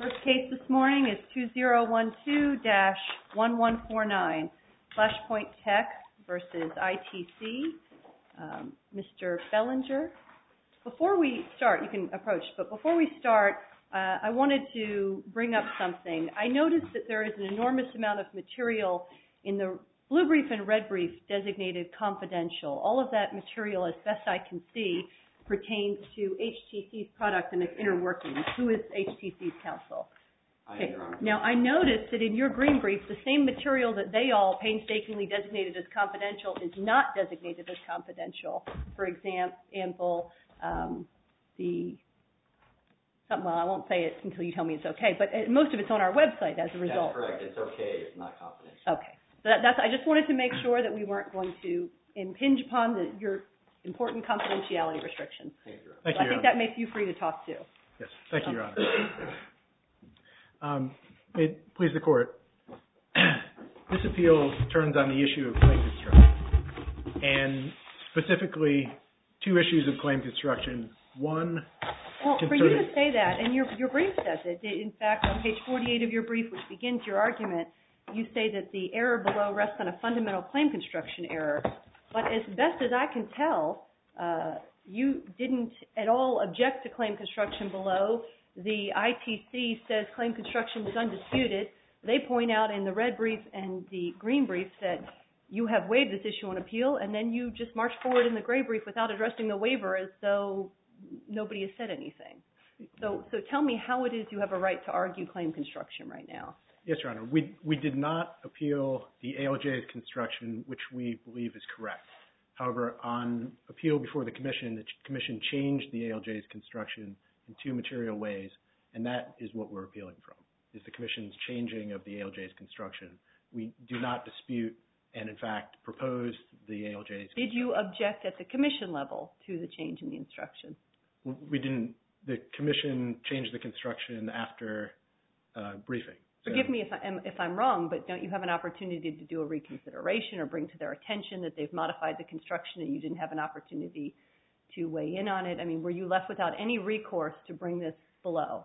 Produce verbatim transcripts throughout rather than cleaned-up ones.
First case this morning is two zero one two dash one one four nine, Flashpoint Tech versus I T C. Um, Mister Bellinger, before we start, you can approach, but before we start, uh, I wanted to bring up something. I noticed that there is an enormous amount of material in the blue brief and red brief designated confidential. All of that material, as best I can see, pertains to H T C's product and its inner workings. Who is H T C's counsel? Okay. Now, I noticed that in your green brief, the same material that they all painstakingly designated as confidential is not designated as confidential. For example, um, the, well, I won't say it until you tell me it's okay, but most of it's on our website as a result. That's correct. It's okay. It's not confidential. Okay. So that, that's, I just wanted to make sure that we weren't going to impinge upon the, your important confidentiality restrictions. Thank you. Thank so you, I think Your that makes you free to talk too. Yes. Thank you, Your Honor. Um, may it please the Court, this appeal turns on the issue of claim construction, and specifically two issues of claim construction. One, well, for you to say that, and your your brief says it. In fact, on page forty-eight of your brief, which begins your argument, you say that the error below rests on a fundamental claim construction error. But as best as I can tell, uh, you didn't at all object to claim construction below. The I T C says claim construction is undisputed. They point out in the red brief and the green brief that you have waived this issue on appeal, and then you just march forward in the gray brief without addressing the waiver as though nobody has said anything. So, so tell me how it is you have a right to argue claim construction right now. Yes, Your Honor. We, we did not appeal the A L J's construction, which we believe is correct. However, on appeal before the Commission, the Commission changed the A L J's construction in two material ways, and that is what we're appealing from, is the Commission's changing of the A L J's construction. We do not dispute and, in fact, propose the A L J's Did you object at the Commission level to the change in the instruction? We didn't. The Commission changed the construction after uh, briefing. Forgive so, me if, I am, if I'm wrong, but don't you have an opportunity to do a reconsideration or bring to their attention that they've modified the construction and you didn't have an opportunity to weigh in on it? I mean, were you left without any recourse to bring this below?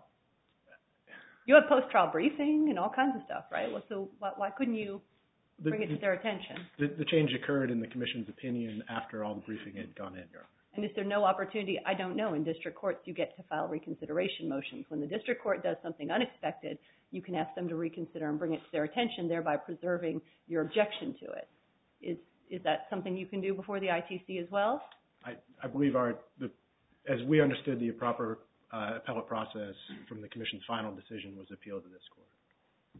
You have post-trial briefing and all kinds of stuff, right? Well, so why, why couldn't you bring the, it to their attention? The, the change occurred in the Commission's opinion after all the briefing had gone in, Your Honor. And is there no opportunity? I don't know. In district courts, you get to file reconsideration motions. When the district court does something unexpected, you can ask them to reconsider and bring it to their attention, thereby preserving your objection to it. Is is that something you can do before the I T C as well? I, I believe our, the, as we understood the proper uh, appellate process from the Commission's final decision was appealed to this court.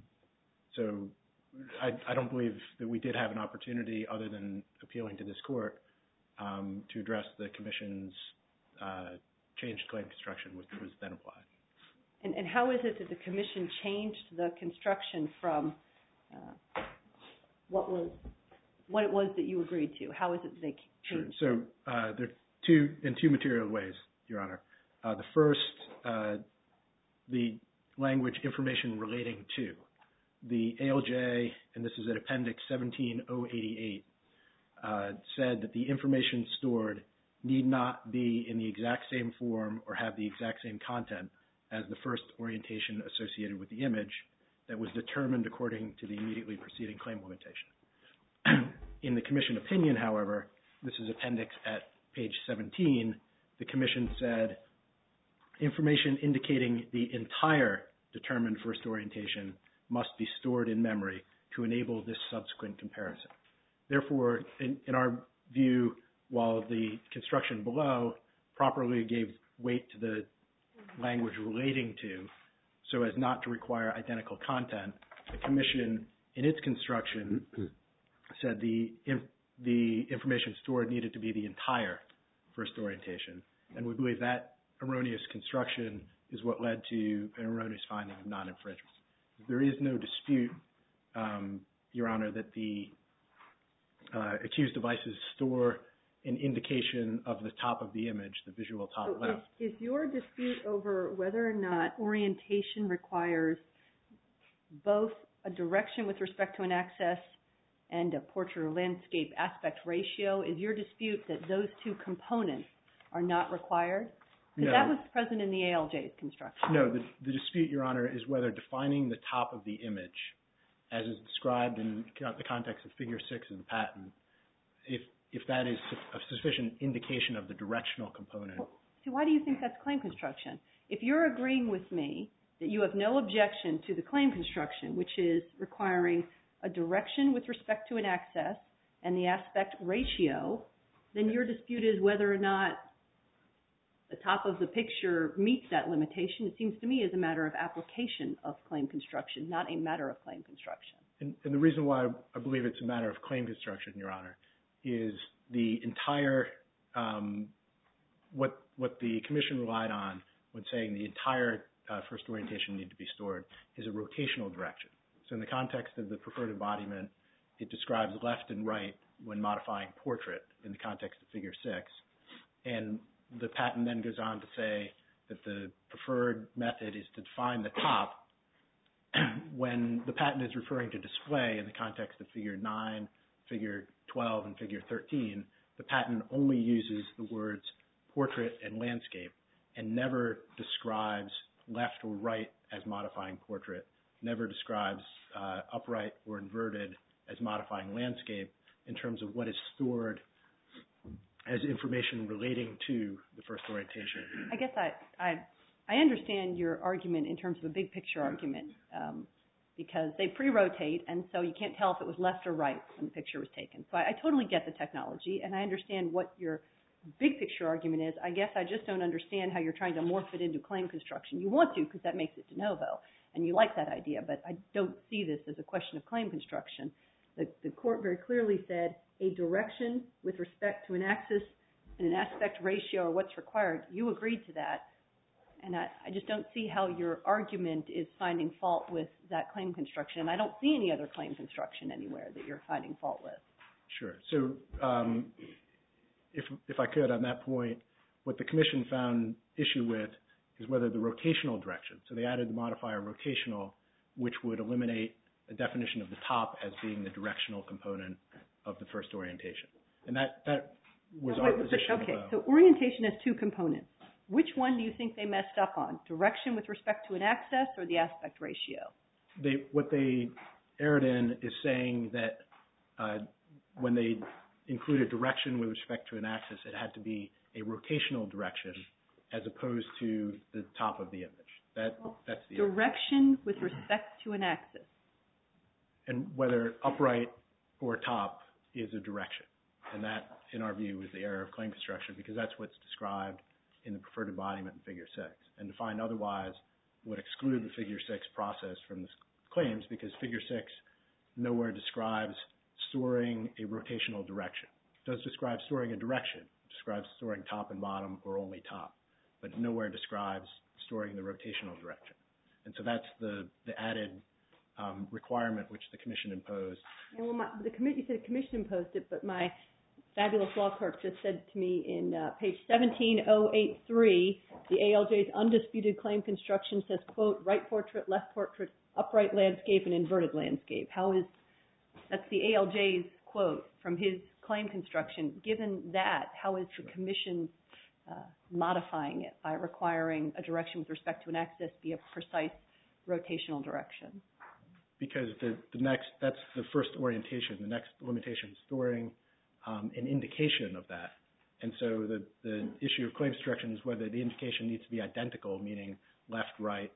So I, I don't believe that we did have an opportunity other than appealing to this court um, to address the Commission's uh, changed claim construction, which was then applied. And, and how is it that the Commission changed the construction from uh, what was what it was that you agreed to? How is it that they changed? Sure. So uh, there are two in two material ways, Your Honor. Uh, the first, uh, the language information relating to. The A L J, and this is at Appendix seventeen oh eighty-eight, uh, said that the information stored need not be in the exact same form or have the exact same content as the first orientation associated with the image that was determined according to the immediately preceding claim limitation. In the Commission opinion, however, this is Appendix at page seventeen, the Commission said information indicating the entire determined first orientation must be stored in memory to enable this subsequent comparison. Therefore, in, in our view, while the construction below properly gave weight to the language relating to so as not to require identical content, the Commission, in its construction, said the, in, the information stored needed to be the entire first orientation. And we believe that erroneous construction is what led to an erroneous finding of non-infringement. There is no dispute, um, Your Honor, that the uh, accused devices store an indication of the top of the image, the visual top so left. Is, is your dispute over whether or not orientation requires both a direction with respect to an axis and a portrait or landscape aspect ratio, is your dispute that those two components are not required? Because No. that was present in the A L J's construction. No, the, the dispute, Your Honor, is whether defining the top of the image, as is described in the context of Figure six of the patent, if if that is a sufficient indication of the directional component. Well, see, why do you think that's claim construction? If you're agreeing with me that you have no objection to the claim construction, which is requiring a direction with respect to an axis and the aspect ratio, then your dispute is whether or not the top of the picture meets that limitation. It seems to me as a matter of application of claim construction, not a matter of claim construction. And, and the reason why I believe it's a matter of claim construction, Your Honor, is the entire, um, what what the Commission relied on when saying the entire uh, first orientation need to be stored is a rotational direction. So in the context of the preferred embodiment, it describes left and right when modifying portrait in the context of Figure six. And the patent then goes on to say that the preferred method is to define the top when the patent is referring to display in the context of Figure nine, Figure twelve, and Figure thirteen. The patent only uses the words portrait and landscape and never describes left or right as modifying portrait, never describes uh, upright or inverted as modifying landscape in terms of what is stored as information relating to the first orientation. I guess I, I, I understand your argument in terms of a big picture argument um, because they pre-rotate, and so you can't tell if it was left or right when the picture was taken. So I, I totally get the technology, and I understand what your big picture argument is. I guess I just don't understand how you're trying to morph it into claim construction. You want to because that makes it de novo, and you like that idea, but I don't see this as a question of claim construction. The, the court very clearly said a direction with respect to an axis and an aspect ratio or what's required. You agreed to that, and I, I just don't see how your argument is finding fault with that claim construction, and I don't see any other claim construction anywhere that you're finding fault with. Sure. So um, if, if I could, on that point, what the Commission found issue with is whether the rotational direction, so they added the modifier rotational, which would eliminate a definition of the top as being the directional component of the first orientation. And that, that was our Wait, position. Okay, below. so orientation has two components. Which one do you think they messed up on? Direction with respect to an axis or the aspect ratio? They, what they erred in is saying that uh, when they included direction with respect to an axis, it had to be a rotational direction as opposed to the top of the image. That, that's the Direction with respect to an axis. And whether upright or top is a direction. And that, in our view, is the error of claim construction because that's what's described in the preferred embodiment in Figure six. And to find otherwise would exclude the Figure six process from the claims because Figure six nowhere describes storing a rotational direction. It does describe storing a direction. It describes storing top and bottom or only top, but nowhere describes storing the rotational direction. And so that's the, the added Um, requirement which the Commission imposed. And well, my, the committee said the Commission imposed it, but my fabulous law clerk just said to me in uh, page seventeen oh eighty-three, the A L J's undisputed claim construction says, quote, right portrait, left portrait, upright landscape, and inverted landscape. How is, that's the A L J's quote from his claim construction. Given that, how is the Commission uh, modifying it by requiring a direction with respect to an axis be a precise rotational direction? Because the, the next, that's the first orientation. The next limitation is storing um, an indication of that. And so the, the issue of claim construction is whether the indication needs to be identical, meaning left, right,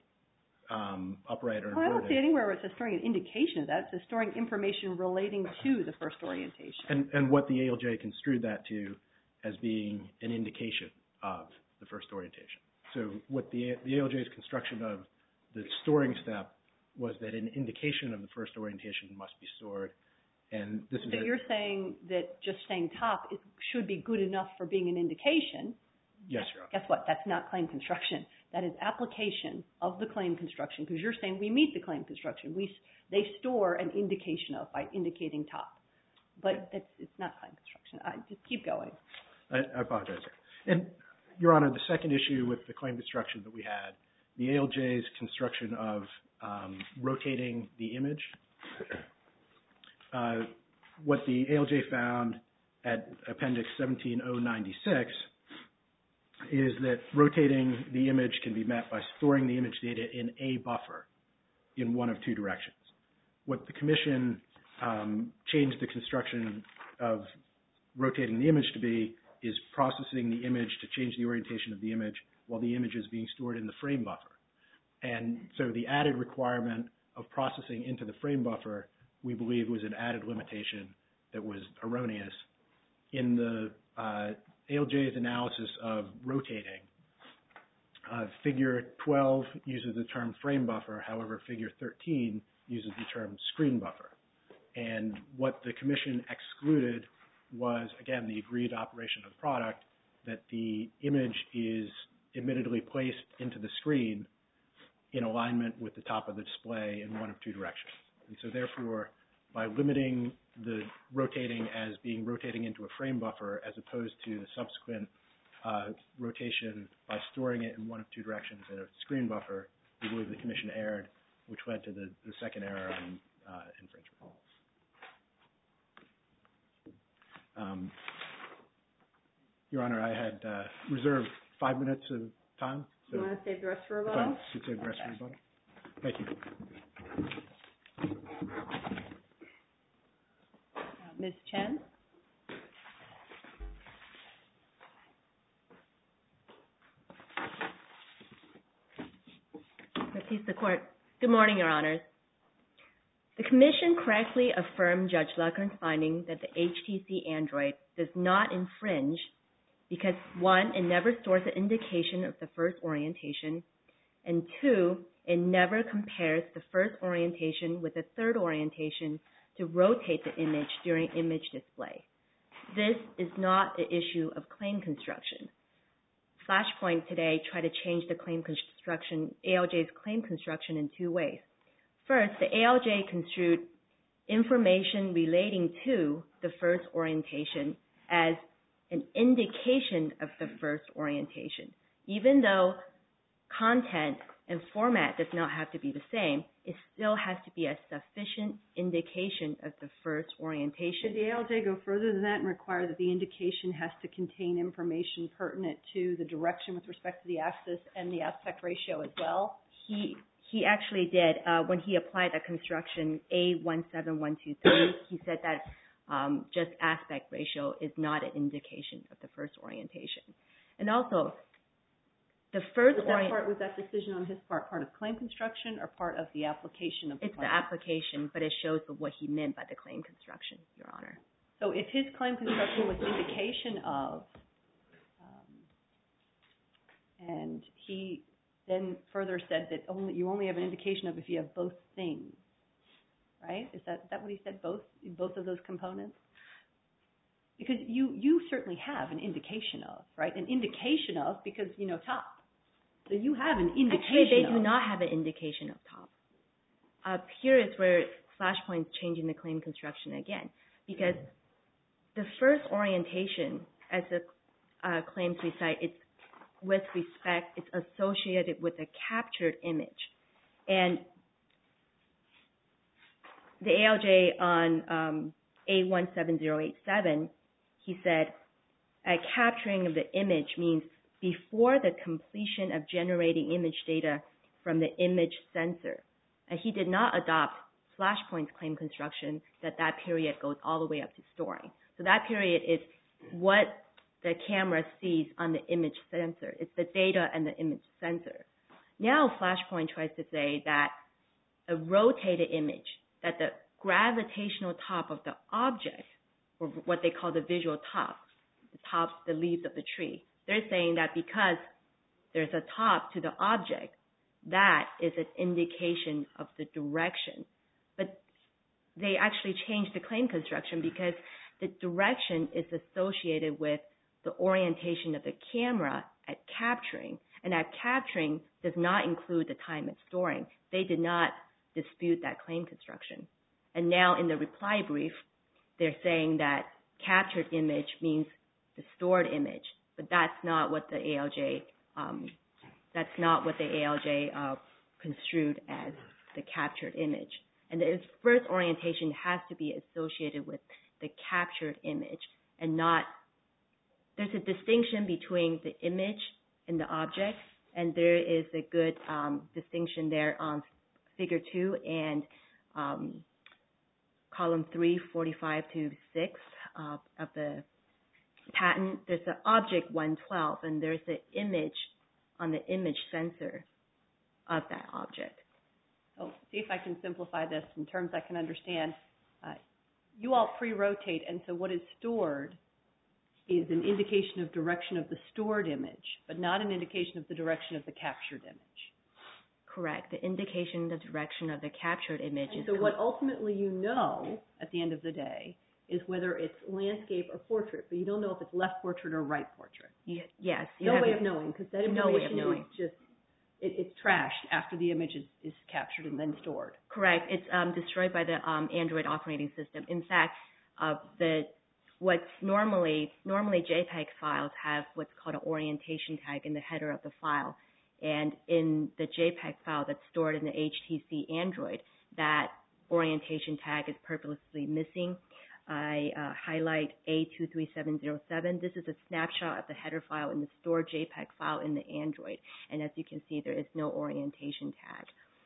um, upright, or Well, I inverted. don't see anywhere where it says storing an indication of that. It says storing information relating to the first orientation. And, and what the A L J construed that to as being an indication of the first orientation. So what the, the A L J's construction of the storing step was that an indication of the first orientation must be stored. And this is so you're saying that just saying top is, should be good enough for being an indication. Yes, Your Honor. Guess what? That's not claim construction. That is application of the claim construction because you're saying we meet the claim construction. We, they store an indication of by indicating top. But that's, it's not claim construction. I, just keep going. I, I apologize. And, Your Honor, the second issue with the claim construction that we had, the A L J's construction of um, rotating the image. Uh, what the A L J found at Appendix seventeen oh ninety-six is that rotating the image can be met by storing the image data in a buffer in one of two directions. What the Commission um, changed the construction of rotating the image to be is processing the image to change the orientation of the image while the image is being stored in the frame buffer. And so the added requirement of processing into the frame buffer, we believe, was an added limitation that was erroneous. In the uh, A L J's analysis of rotating, uh, Figure twelve uses the term frame buffer, however, Figure thirteen uses the term screen buffer. And what the Commission excluded was, again, the agreed operation of the product, that the image is admittedly placed into the screen in alignment with the top of the display in one of two directions. And so therefore, by limiting the rotating as being rotating into a frame buffer as opposed to the subsequent uh, rotation by storing it in one of two directions in a screen buffer, we believe the Commission erred, which led to the, the second error on uh, infringement. Um, Your Honor, I had uh, reserved five minutes of time. So you want to save the rest for if rebuttal? I should save the rest Okay. for rebuttal. Thank you. Uh, Miz Chen? Peace the Court. Good morning, Your Honors. The Commission correctly affirmed Judge Lucker's finding that the H T C Android does not infringe because, one, it never stores an indication of the first orientation, and two, it never compares the first orientation with the third orientation to rotate the image during image display. This is not an issue of claim construction. Flashpoint today tried to change the claim construction, A L J's claim construction in two ways. First, the A L J construed information relating to the first orientation as an indication of the first orientation. Even though content and format does not have to be the same, it still has to be a sufficient indication of the first orientation. Should the A L J go further than that and require that the indication has to contain information pertinent to the direction with respect to the axis and the aspect ratio as well? He he actually did. Uh, when he applied the construction A one seven one two three, he said that um, just aspect ratio is not an indication of the first orientation. And also, the first was that, orient- part, was that decision on his part part of claim construction or part of the application of the it's claim? the application, but it shows what he meant by the claim construction, Your Honor. So if his claim construction was indication of, um, and he then further said that only you only have an indication of if you have both things, right? Is that, is that what he said, both both of those components? Because you, you certainly have an indication of, right? An indication of because, you know, top. So you have an indication Actually, they of. do not have an indication of top. Uh, here is where Flashpoint's changing the claim construction again, because the first orientation, as the uh, claims recite, it's with respect, it's associated with a captured image. And the A L J on um, A one seven zero eight seven, he said, a capturing of the image means before the completion of generating image data from the image sensor. And he did not adopt Flashpoint's claim construction that that period goes all the way up to storing. So that period is what the camera sees on the image sensor. It's the data and the image sensor. Now Flashpoint tries to say that a rotated image, that the gravitational top of the object, or what they call the visual top, the top, the leaves of the tree, they're saying that because there's a top to the object, that is an indication of the direction. But they actually changed the claim construction because the direction is associated with the orientation of the camera at capturing, and that capturing does not include the time it's storing. They did not dispute that claim construction. And now in the reply brief, they're saying that captured image means the stored image, but that's not what the A L J um, that's not what the A L J uh, construed as the captured image. And the first orientation has to be associated with the captured image and not. There's a distinction between the image in the object, and there is a good um, distinction there on figure two and um, column three, forty-five to six uh, of the patent. There's an object one twelve, and there's an image on the image sensor of that object. So see if I can simplify this in terms I can understand. Uh, you all pre-rotate, and so what is stored is an indication of direction of the stored image, but not an indication of the direction of the captured image. Correct. The indication of the direction of the captured image And is... so what ultimately you know at the end of the day is whether it's landscape or portrait, but you don't know if it's left portrait or right portrait. You, yes. You No have way of knowing, because that information no way of knowing. is just, it, it's trashed after the image is, is captured and then stored. Correct. It's um, destroyed by the um, Android operating system. In fact, uh, the what's normally, normally JPEG files have what's called an orientation tag in the header of the file. And in the JPEG file that's stored in the H T C Android, that orientation tag is purposely missing. I uh, highlight A two three seven zero seven. This is a snapshot of the header file in the stored JPEG file in the Android. And as you can see, there is no orientation tag.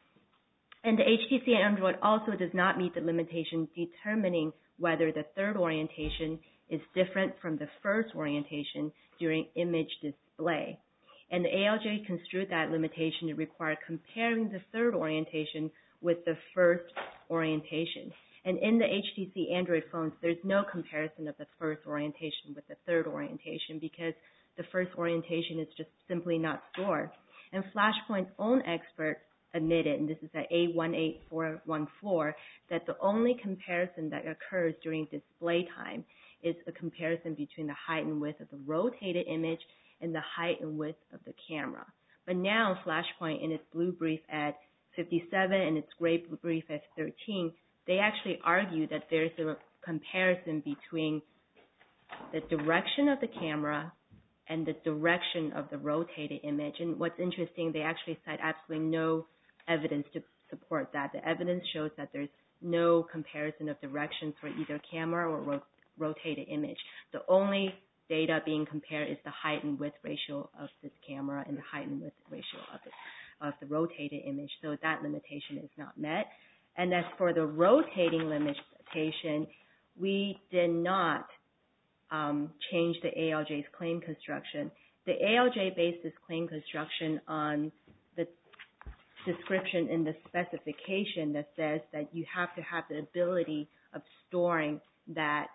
And the H T C Android also does not meet the limitation determining whether the third orientation is different from the first orientation during image display. And the A L J construed that limitation to require comparing the third orientation with the first orientation. And in the H T C Android phones, there's no comparison of the first orientation with the third orientation because the first orientation is just simply not stored. And Flashpoint's own expert admitted, and this is at A one eight four one four, that the only comparison that occurs during display time is a comparison between the height and width of the rotated image and the height and width of the camera. But now Flashpoint, in its blue brief at fifty-seven and its gray brief at thirteen, they actually argue that there's a comparison between the direction of the camera and the direction of the rotated image. And what's interesting, they actually cite absolutely no evidence to support that. The evidence shows that there's no comparison of directions for either camera or ro rotated image. The only data being compared is the height and width ratio of this camera and the height and width ratio of, it, of the rotated image. So that limitation is not met. And as for the rotating limitation, we did not um, change the A L J's claim construction. The A L J based this claim construction on the description in the specification that says that you have to have the ability of storing that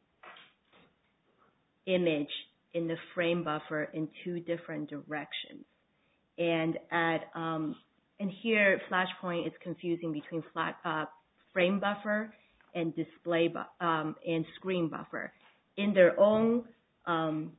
image in the frame buffer in two different directions. And at um, and here Flashpoint is confusing between flat, uh, frame buffer and display bu um, and screen buffer. In their own um,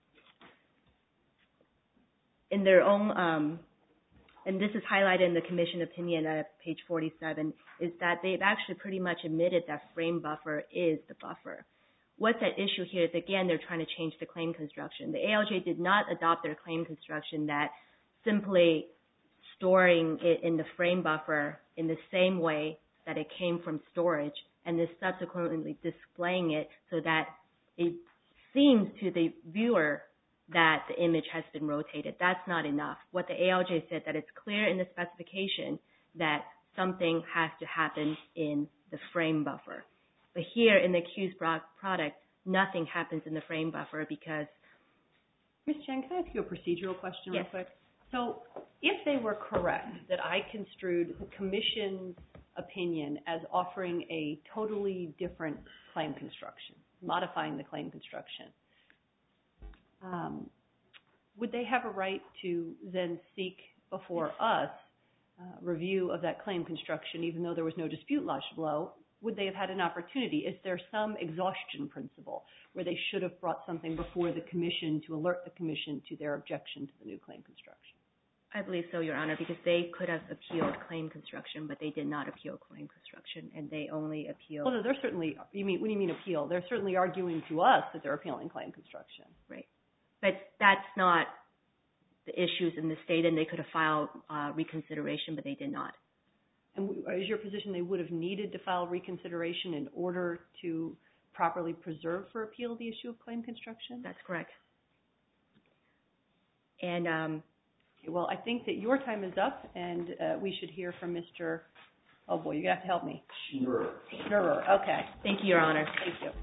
in their own um, and this is highlighted in the commission opinion at page forty-seven, is that they've actually pretty much admitted that frame buffer is the buffer. What's at issue here is, again, they're trying to change the claim construction. The A L J did not adopt their claim construction that simply storing it in the frame buffer in the same way that it came from storage and then subsequently displaying it so that it seems to the viewer that the image has been rotated. That's not enough. What the A L J said, that it's clear in the specification that something has to happen in the frame buffer. But here in the accused product, nothing happens in the frame buffer because... Miz Chen, can I ask you a procedural question Yes. real quick? So if they were correct that I construed the commission's opinion as offering a totally different claim construction, modifying the claim construction, um, would they have a right to then seek before us uh, review of that claim construction even though there was no dispute lodged below? Would they have had an opportunity? Is there some exhaustion principle where they should have brought something before the commission to alert the commission to their objection to the new claim construction? I believe so, Your Honor, because they could have appealed claim construction, but they did not appeal claim construction, and they only appealed... Well, no, they're certainly, you mean, what do you mean appeal? They're certainly arguing to us that they're appealing claim construction. Right. But that's not the issues in the state, and they could have filed uh, reconsideration, but they did not. And is your position they would have needed to file reconsideration in order to properly preserve for appeal the issue of claim construction? That's correct. And um, Okay, well, I think that your time is up, and uh, we should hear from Mister Oh boy, you're gonna have to help me. Schnurrer. Schnurrer. Okay. thank you, Your Honor. Thank you.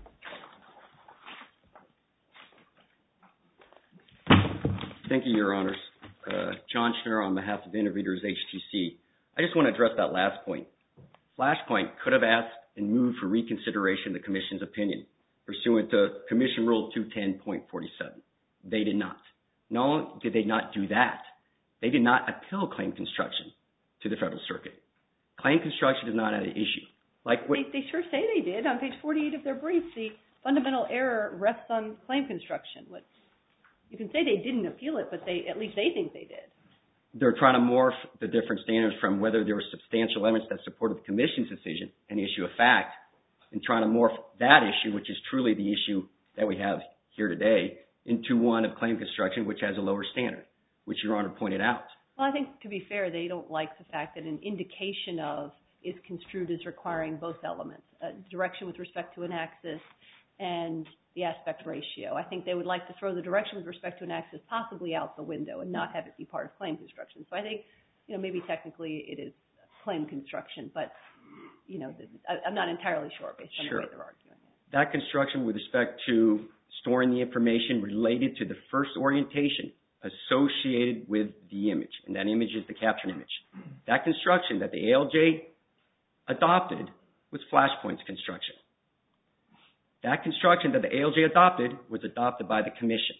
Thank you, Your Honors. Uh, John Schnurrer on behalf of Innovators H T C. I just want to address that last point. Flashpoint could have asked and moved for reconsideration of the Commission's opinion pursuant to Commission Rule two ten point forty-seven. They did not. Not only did they not do that, they did not appeal claim construction to the Federal Circuit. Claim construction is not an issue. Like what, They, they sure say they did. On page forty-eight of their brief, the fundamental error rests on claim construction. What, you can say they didn't appeal it, but they at least they think they did. they're trying to morph the different standards from whether there was substantial evidence that supported the Commission's decision, an issue of fact, and trying to morph that issue, which is truly the issue that we have here today, into one of claim construction, which has a lower standard, which Your Honor pointed out. Well, I think, to be fair, they don't like the fact that an indication of is construed as requiring both elements, a direction with respect to an axis and the aspect ratio. I think they would like to throw the direction with respect to an axis possibly out the window and not have it be part of claim construction. So I think, you know, maybe technically it is claim construction, but, you know, I, I'm not entirely sure based on Sure. the way they're arguing it. That construction with respect to storing the information related to the first orientation associated with the image, and that image is the captured image. That construction that the A L J adopted was Flashpoint's construction. That construction that the A L J adopted was adopted by the Commission.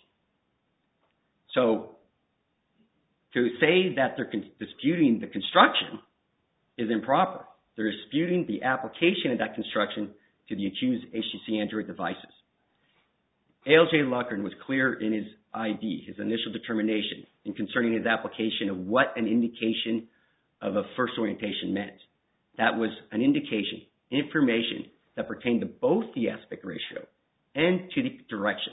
So to say that they're con- disputing the construction is improper. They're disputing the application of that construction to the accused H T C Android devices. A L J Luckern was clear in his I D, his initial determination, in concerning his application of what an indication of a first orientation meant. That was an indication, information that pertained to both the aspect ratio and to the direction.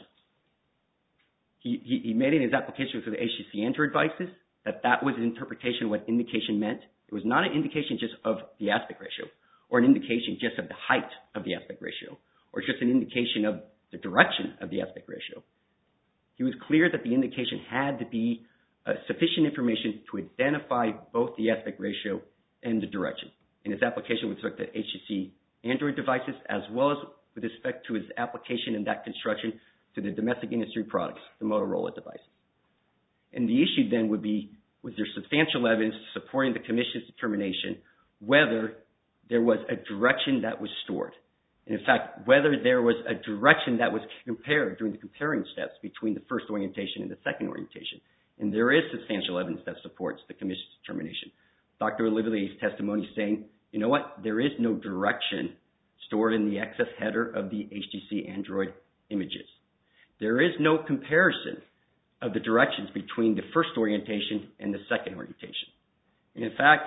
He, he, he made in his application for the H T C Android devices that that was an interpretation of what indication meant. It was not an indication just of the aspect ratio or an indication just of the height of the aspect ratio or just an indication of the direction of the aspect ratio. He was clear that the indication had to be uh, sufficient information to identify both the aspect ratio and the direction. In his application with respect to H T C Android devices, as well as with respect to his application in that construction to the domestic industry products, the Motorola devices. And the issue then would be, was there substantial evidence supporting the Commission's determination whether there was a direction that was stored? And in fact, whether there was a direction that was compared during the comparing steps between the first orientation and the second orientation. And there is substantial evidence that supports the Commission's determination. Doctor Olivier's testimony saying, you know what, there is no direction stored in the excess header of the H T C Android images. There is no comparison of the directions between the first orientation and the second orientation. And in fact,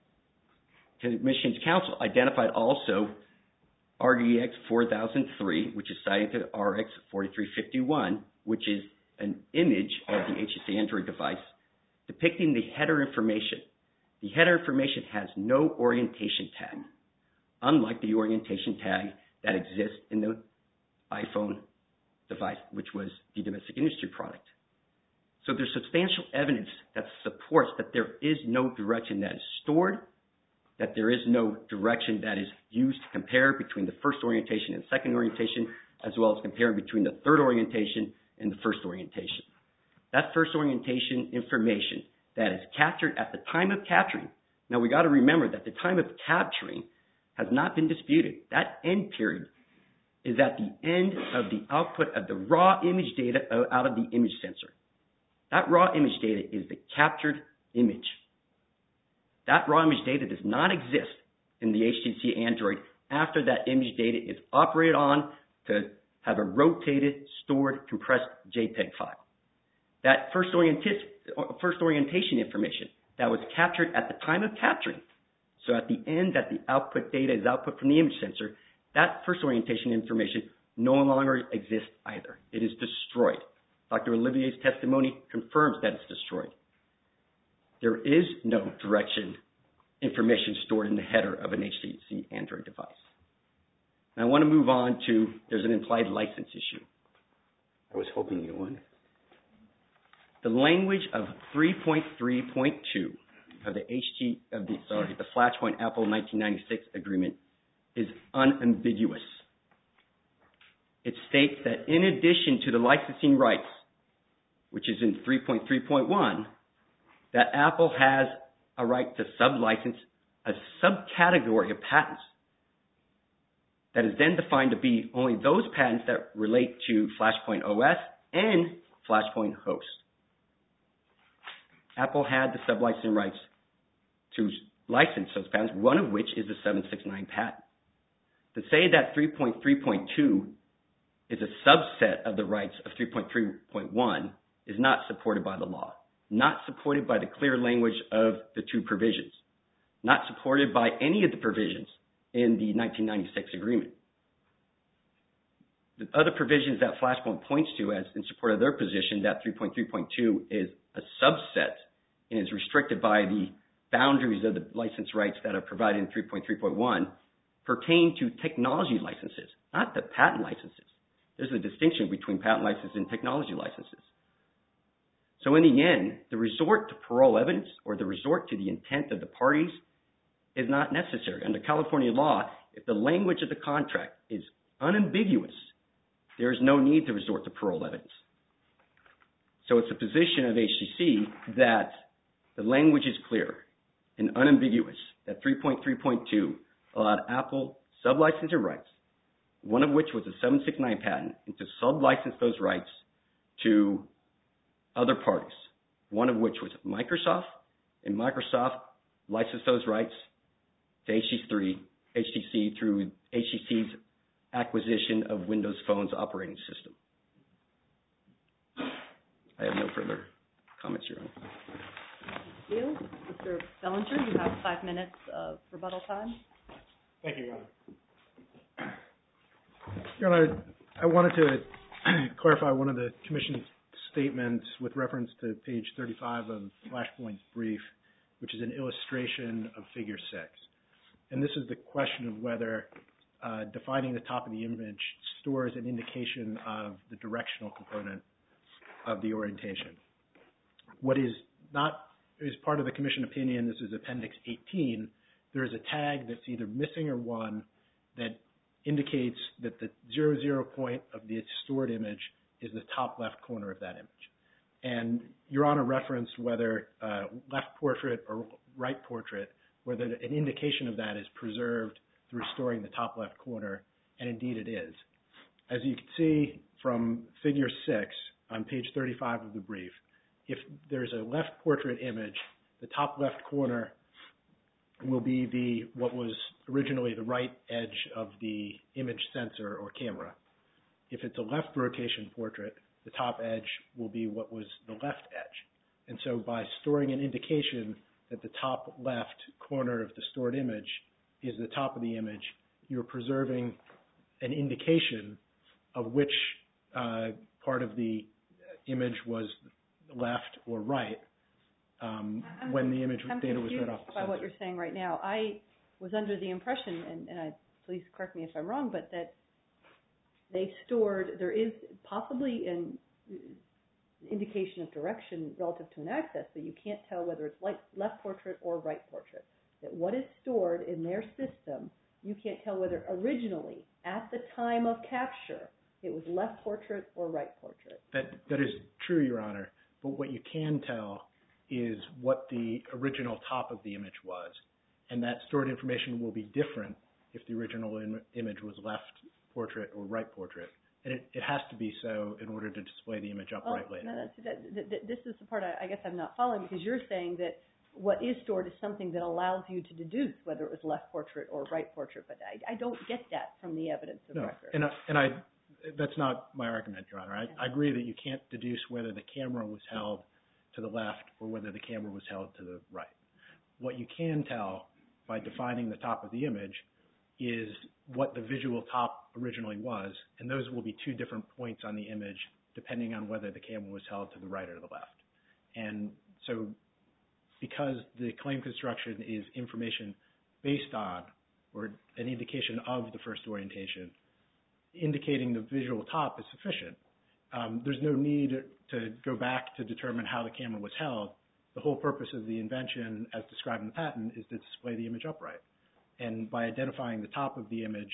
the Commission's counsel identified also R D X four thousand three, which is cited to R X forty-three fifty-one, which is an image of the H T C Android device depicting the header information. The header information has no orientation tag, unlike the orientation tag that exists in the iPhone device, which was the domestic industry product. So there's substantial evidence that supports that there is no direction that is stored, that there is no direction that is used to compare between the first orientation and second orientation, as well as comparing between the third orientation and the first orientation. That first orientation information that is captured at the time of capturing. Now we got to remember that the time of capturing has not been disputed. That end period is at the end of the output of the raw image data out of the image sensor. That raw image data is the captured image. That raw image data does not exist in the H T C Android after that image data is operated on to have a rotated, stored, compressed JPEG file. That first, orienta- first orientation information that was captured at the time of capturing, so at the end that the output data is output from the image sensor, that first orientation information no longer exists either. It is destroyed. Doctor Olivier's testimony confirms that it's destroyed. There is no direction information stored in the header of an H T C Android device. Now I want to move on to, there's an implied license issue. I was hoping you would. the language of three point three point two of the H T of the sorry the Flashpoint Apple nineteen ninety-six agreement is unambiguous. It states that in addition to the licensing rights, which is in three point three point one, that Apple has a right to sublicense a subcategory of patents that is then defined to be only those patents that relate to Flashpoint O S and Flashpoint host. Apple had the sublicensing rights to license those patents, one of which is the seven sixty-nine patent. To say that three point three point two is a subset of the rights of three point three point one is not supported by the law, not supported by the clear language of the two provisions, not supported by any of the provisions in the nineteen ninety-six agreement. The other provisions that Flashpoint points to as in support of their position that three point three point two is a subset and is restricted by the boundaries of the license rights that are provided in three point three point one pertain to technology licenses, not the patent licenses. There's a distinction between patent licenses and technology licenses. So in the end, the resort to parole evidence or the resort to the intent of the parties is not necessary. Under California law, if the language of the contract is unambiguous, there is no need to resort to parole evidence. So it's a position of H T C that the language is clear and unambiguous, that three point three point two allowed Apple sublicensing rights, one of which was a seven sixty-nine patent, and to sublicense those rights to other parties, one of which was Microsoft, and Microsoft licensed those rights to H T C through H T C's acquisition of Windows Phone's operating system. I have no further comments, Your Honor. Thank you. Mister Bellinger, you have five minutes of rebuttal time. Thank you, Your Honor. Your Honor, I wanted to clarify one of the Commission's statements with reference to page thirty-five of Flashpoint's brief, which is an illustration of Figure six. And this is the question of whether uh, defining the top of the image stores an indication of the directional component of the orientation. What is not is part of the Commission opinion, this is Appendix eighteen, there is a tag that's either missing or one that indicates that the zero zero point of the stored image is the top left corner of that image. And Your Honor referenced whether uh, left portrait or right portrait, whether an indication of that is preserved through storing the top left corner, and indeed it is. As you can see from Figure six on page thirty-five of the brief, if there's a left portrait image, the top left corner will be the what was originally the right edge of the image sensor or camera. If it's a left rotation portrait, the top edge will be what was the left edge. And so by storing an indication that the top left corner of the stored image is the top of the image, you're preserving an indication of which uh, part of the image was left or right um, when the image I'm data was read off the by sensor. what you're saying right now. I was under the impression, and, and I, please correct me if I'm wrong, but that they stored, there is possibly an indication of direction relative to an access, but you can't tell whether it's like left portrait or right portrait. That what is stored in their system, you can't tell whether originally, at the time of capture, it was left portrait or right portrait. That that is true, Your Honor. But what you can tell is what the original top of the image was, and that stored information will be different if the original im- image was left portrait or right portrait. And it, it has to be so in order to display the image upright well, later. No, that's, that, that, that, this is the part I, I guess I'm not following, because you're saying that what is stored is something that allows you to deduce whether it was left portrait or right portrait, but I, I don't get that from the evidence of No, record. and I, and I, that's not my argument, Your Honor. I, I agree that you can't deduce whether the camera was held to the left or whether the camera was held to the right. What you can tell by defining the top of the image is what the visual top originally was, and those will be two different points on the image depending on whether the camera was held to the right or the left. And so because the claim construction is information based on or an indication of the first orientation, indicating the visual top is sufficient um, there's no need to go back to determine how the camera was held. The whole purpose of the invention, as described in the patent, is to display the image upright. And by identifying the top of the image,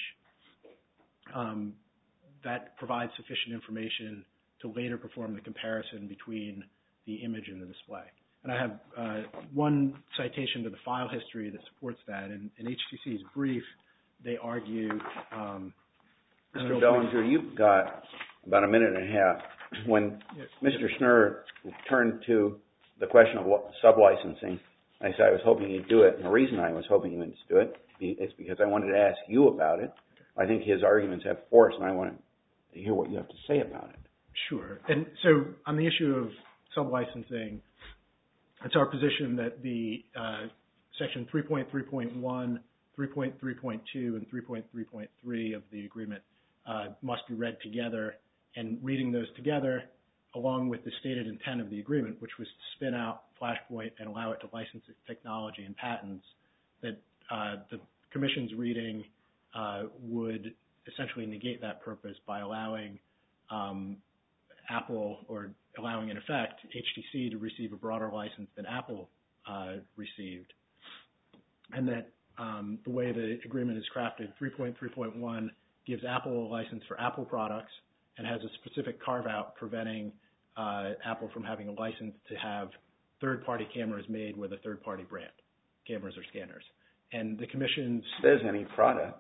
um, that provides sufficient information to later perform the comparison between the image and the display. And I have uh, one citation to the file history that supports that. In, in H T C's brief, they argue... Um, Mister Bellinger, you've got about a minute and a half. When yes. Mister Schnurr turned to the question of what sublicensing, I said I was hoping you'd do it. And the reason I was hoping you would do it is because I wanted to ask you about it. I think his arguments have force, and I want to hear what you have to say about it. Sure. And so on the issue of sublicensing, it's our position that the uh, section three point three point one, three point three point two, and three point three point three of the agreement uh, must be read together. And reading those together, along with the stated intent of the agreement, which was to spin out Flashpoint and allow it to license its technology and patents, that uh, the Commission's reading uh, would essentially negate that purpose by allowing um, Apple, or allowing in effect H T C to receive a broader license than Apple uh, received. And that um, the way the agreement is crafted, three point three point one gives Apple a license for Apple products and has a specific carve-out preventing uh, Apple from having a license to have third-party cameras made with a third-party brand, cameras or scanners. And the Commission's... Says any product.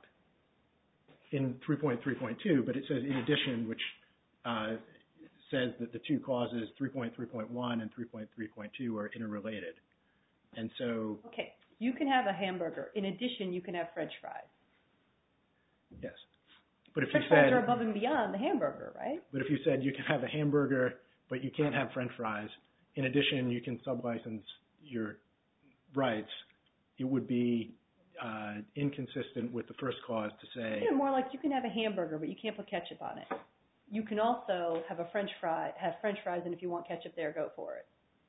In three point three point two, but it says in addition, which uh, says that the two clauses, three point three point one and three point three point two, are interrelated. And so... Okay, you can have a hamburger. In addition, you can have French fries. Yes. But if French you said, fries are above and beyond the hamburger, right? But if you said you can have a hamburger, but you can't have French fries, in addition, you can sublicense your rights, it would be uh, inconsistent with the first clause to say... It's more like you can have a hamburger, but you can't put ketchup on it. You can also have a French fry, have French fries, and if you want ketchup there, go for it.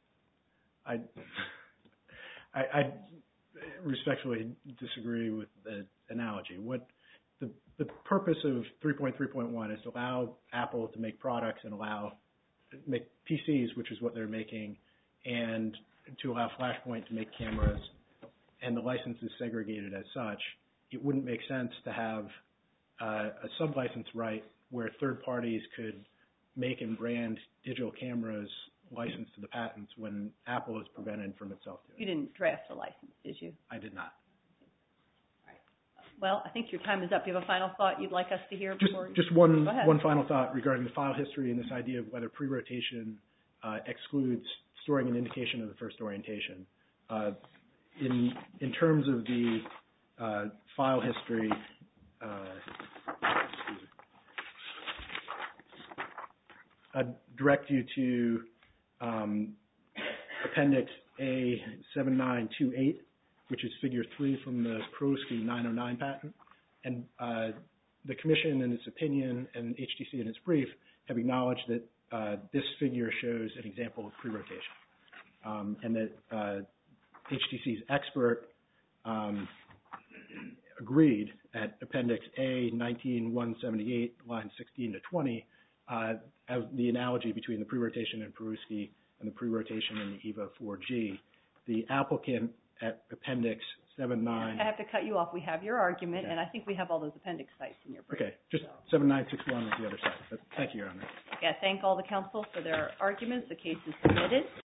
I, I, I respectfully disagree with the analogy. What the the purpose of three point three point one is to allow Apple to make products and allow make P Cs, which is what they're making, and to allow Flashpoint to make cameras, and the license is segregated as such. It wouldn't make sense to have uh, a sublicense right where third parties could make and brand digital cameras licensed to the patents when Apple is prevented from itself doing it. You didn't draft the license, did you? I did not. All right. Well, I think your time is up. Do you have a final thought you'd like us to hear Just, before you... just one, one final thought regarding the file history and this idea of whether pre-rotation uh, excludes storing an indication of the first orientation. Uh, in, in terms of the uh, file history, uh, I'd direct you to um, Appendix A seven nine two eight, which is Figure three from the Perovsky nine oh nine patent. And uh, the Commission, in its opinion, and H T C in its brief, have acknowledged that uh, this figure shows an example of pre-rotation, um, and that uh, H T C's expert um, agreed at Appendix A nineteen one seventy-eight, lines sixteen to twenty, uh, as the analogy between the pre-rotation in Perovsky and the pre-rotation in the E V A four G. The applicant at Appendix seven nine... I have to cut you off. We have your argument, Okay. and I think we have all those appendix sites in your brief. Okay, just seven nine six one is the other side. But thank you, Your Honor. Yeah, thank all the counsel for their arguments. The case is submitted.